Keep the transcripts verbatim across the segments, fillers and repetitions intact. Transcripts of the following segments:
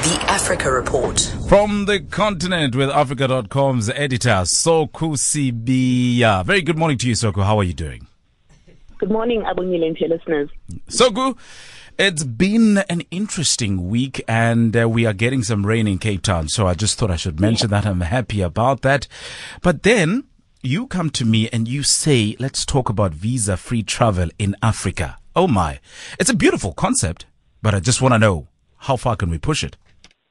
The Africa Report. From the continent with Africa dot com's editor, Soku Sibiya. Very good morning to you, Soku. How are you doing? Good morning, Abongile and your listeners. Soku, it's been an interesting week and uh, we are getting some rain in Cape Town. So I just thought I should mention yeah. that. I'm happy about that. But then you come to me and you say, let's talk about visa-free travel in Africa. Oh my, it's a beautiful concept, but I just want to know, how far can we push it?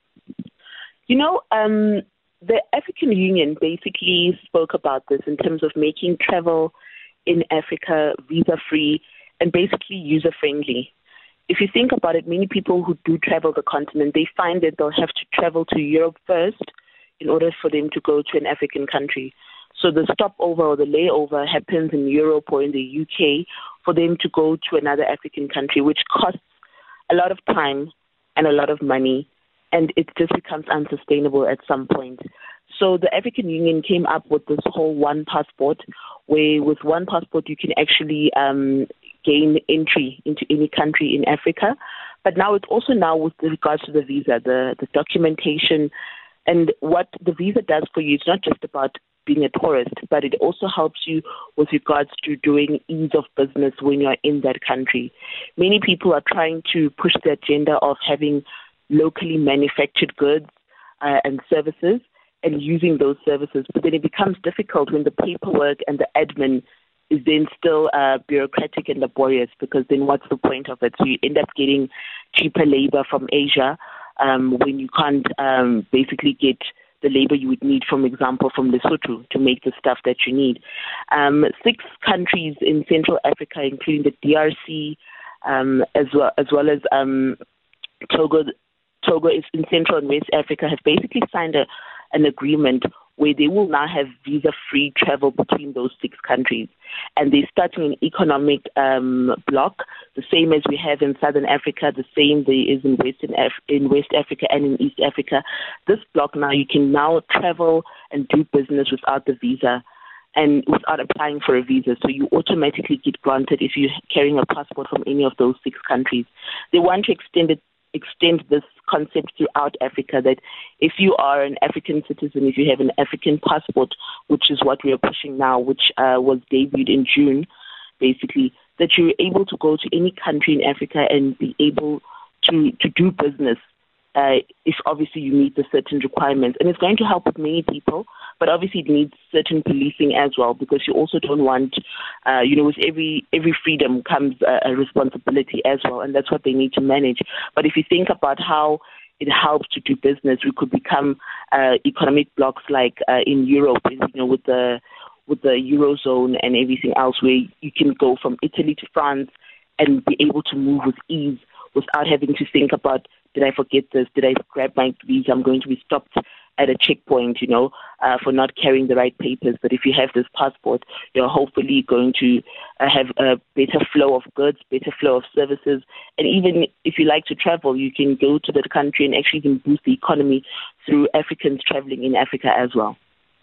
You know, um, the African Union basically spoke about this in terms of making travel in Africa visa-free and basically user-friendly. If you think about it, many people who do travel the continent, they find that they'll have to travel to Europe first in order for them to go to an African country. So the stopover or the layover happens in Europe or in the U K for them to go to another African country, which costs a lot of time and a lot of money, and it just becomes unsustainable at some point. So the African Union came up with this whole one passport, where with one passport you can actually um, gain entry into any country in Africa. But now it's also now with regards to the visa, the, the documentation, and what the visa does for you. It's not just about being a tourist, but it also helps you with regards to doing ease of business when you're in that country. Many people are trying to push the agenda of having locally manufactured goods uh, and services and using those services, but then it becomes difficult when the paperwork and the admin is then still uh, bureaucratic and laborious, because then what's the point of it? So you end up getting cheaper labor from Asia um, when you can't um, basically get the labor you would need, for example, from Lesotho to make the stuff that you need. Um, six countries in Central Africa, including the D R C, um, as well as well as um, Togo, Togo is in Central and West Africa, have basically signed a, an agreement where they will now have visa-free travel between those six countries. And they're starting an economic um, bloc, the same as we have in Southern Africa, the same there is in Western Af- in West Africa and in East Africa. This bloc now, you can now travel and do business without the visa and without applying for a visa. So you automatically get granted if you're carrying a passport from any of those six countries. They want to extend it extend this concept throughout Africa, that if you are an African citizen, if you have an African passport, which is what we are pushing now, which uh, was debuted in June, basically, that you're able to go to any country in Africa and be able to, to do business uh, if obviously you meet the certain requirements. And it's going to help with many people, but obviously it needs certain policing as well, because you also don't want, uh, you know, with every every freedom comes a, a responsibility as well, and that's what they need to manage. But if you think about how it helps to do business, we could become uh, economic blocks like uh, in Europe, you know, with the with the Eurozone and everything else, where you can go from Italy to France and be able to move with ease without having to think about, did I forget this? Did I grab my visa? I'm going to be stopped at a checkpoint, you know, uh, for not carrying the right papers. But if you have this passport, you're hopefully going to uh, have a better flow of goods, better flow of services. And even if you like to travel, you can go to the country and actually even boost the economy through Africans traveling in Africa as well.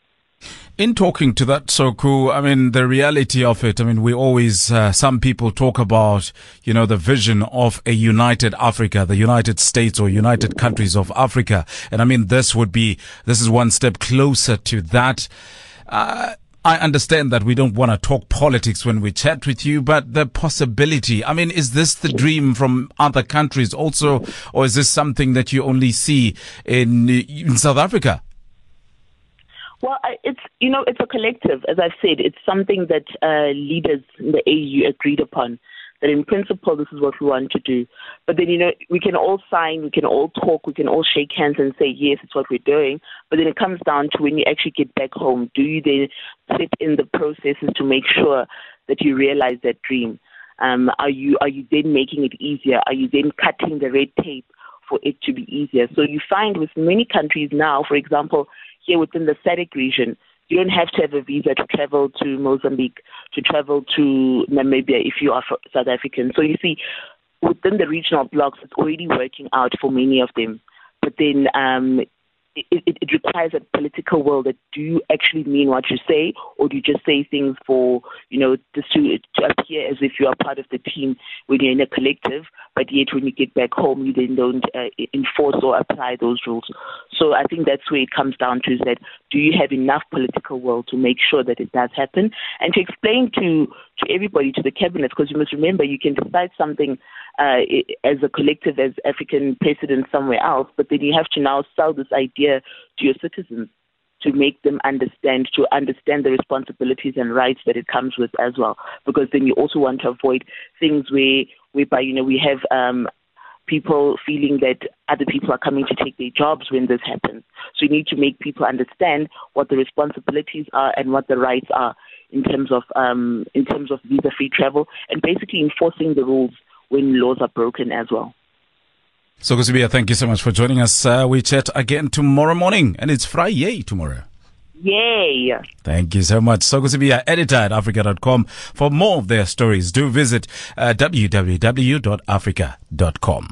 In talking to that, Soku, I mean, the reality of it, I mean, we always, uh, some people talk about, you know, the vision of a united Africa, the United States or United Countries of Africa. And I mean, this would be, this is one step closer to that. Uh, I understand that we don't want to talk politics when we chat with you, but the possibility, I mean, is this the dream from other countries also, or is this something that you only see in, in South Africa? Well, it's, you know, it's a collective. As I've said, it's something that uh, leaders in the A U agreed upon, that in principle, this is what we want to do. But then, you know, we can all sign, we can all talk, we can all shake hands and say, yes, it's what we're doing. But then it comes down to when you actually get back home, do you then sit in the processes to make sure that you realize that dream? Um, are you, are you then making it easier? Are you then cutting the red tape for it to be easier? So you find with many countries now, for example, here within the S A D C region, you don't have to have a visa to travel to Mozambique, to travel to Namibia if you are South African. So you see, within the regional blocks, it's already working out for many of them. But then um, it, it, it requires a political will that do you actually mean what you say, or do you just say things for, you know, just to, to appear as if you are part of the team when you're in a collective, but yet when you get back home, you then don't uh, enforce or apply those rules. So I think that's where it comes down to, is that do you have enough political will to make sure that it does happen, and to explain to, to everybody, to the cabinet, because you must remember you can decide something uh, as a collective, as African president somewhere else, but then you have to now sell this idea to your citizens to make them understand, to understand the responsibilities and rights that it comes with as well. Because then you also want to avoid things where, whereby, you know, we have um, people feeling that other people are coming to take their jobs when this happens. So you need to make people understand what the responsibilities are and what the rights are in terms of um, in terms of visa-free travel, and basically enforcing the rules when laws are broken as well. Soko Sibiya, thank you so much for joining us. Uh, we chat again tomorrow morning, and it's Friday tomorrow. Yay! Thank you so much. Soko Sibiya, editor at africa dot com. For more of their stories, do visit uh, w w w dot africa dot com.